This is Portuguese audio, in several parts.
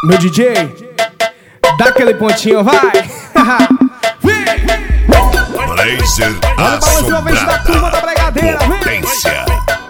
Meu DJ, dá aquele pontinho, vai! Blazer assombrada, potência,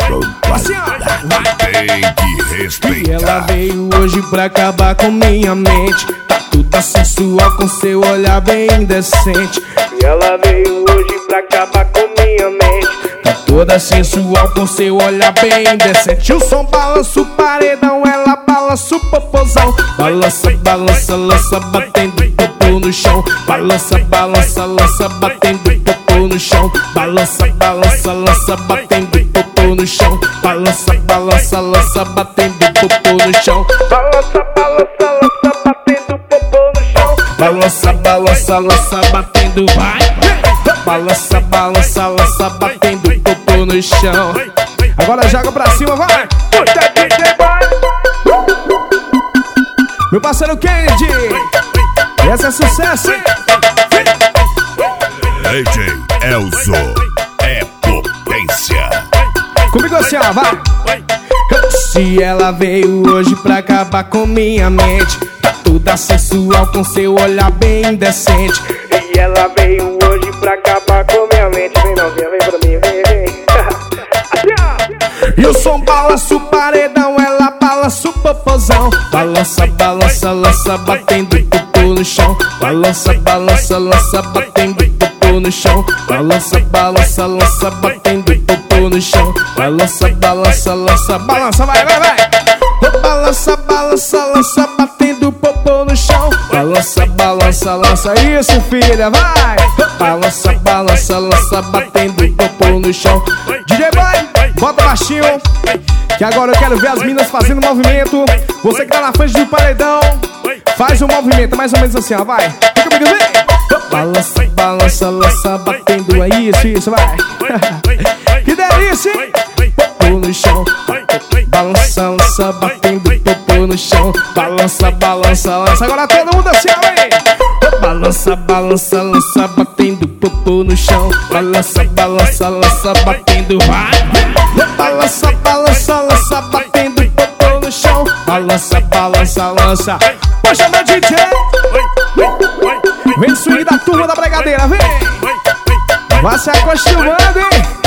tem que respeitar. E ela veio hoje pra acabar com minha mente. Tá toda sensual com seu olhar bem indecente. E ela veio hoje pra acabar com minha mente. Tá toda sensual com seu olhar bem indecente. O som balança o paredão, ela balança o popozão. Balança, balança, lança, batendo popô no chão. Balança, balança, lança, batendo popô no chão. Balança, balança, lança, batendo popô no chão. Balança, balança, lança, batendo popô no chão. Balança, balança, lança, batendo popô no chão. Balança, balança, lança, batendo, vai. Balança, balança, lança, batendo popô no chão. Agora joga pra cima, vai. Puxa, DJ, vai. Meu parceiro Kennedy, esse é sucesso, hein? DJ Elzo é potência. Comigo assim, ó, vai. Se ela veio hoje pra acabar com minha mente, tá toda sensual com seu olhar bem indecente. E ela veio hoje pra acabar com minha mente. Vem novinha, vem pra mim, vem, vem. E o som balança o paredão, ela balança o popozão. Balança, balança, lança, batendo popô no chão. Balança, balança, lança, batendo popô no chão. Balança, balança, lança, batendo popô no chão. Balança, balança, lança, balança, vai, vai, vai. Balança, balança, lança, batendo popô no chão. Balança, balança, lança, isso filha, vai. Balança, balança, lança, batendo popô no chão. DJ Boy, bota baixinho, que agora eu quero ver as minas fazendo movimento. Você que tá na frente do paredão, faz um movimento, mais ou menos assim, ó, vai. Fica comigo, vem. Balança, balança, lança, batendo, é isso, isso, vai. Que delícia, hein? Popô no chão. Balança, lança, batendo popô no chão. Balança, balança, lança, agora todo mundo assim, ó, vem. Balança, balança, lança, batendo popô no chão. Balança, balança, lança, batendo, vai. Balança, balança, lança, batendo popô no chão. Balança, balança, lança. Poxa, meu DJ, vem swing da turma da Bregadeira, vem. Vai se acostumando, hein.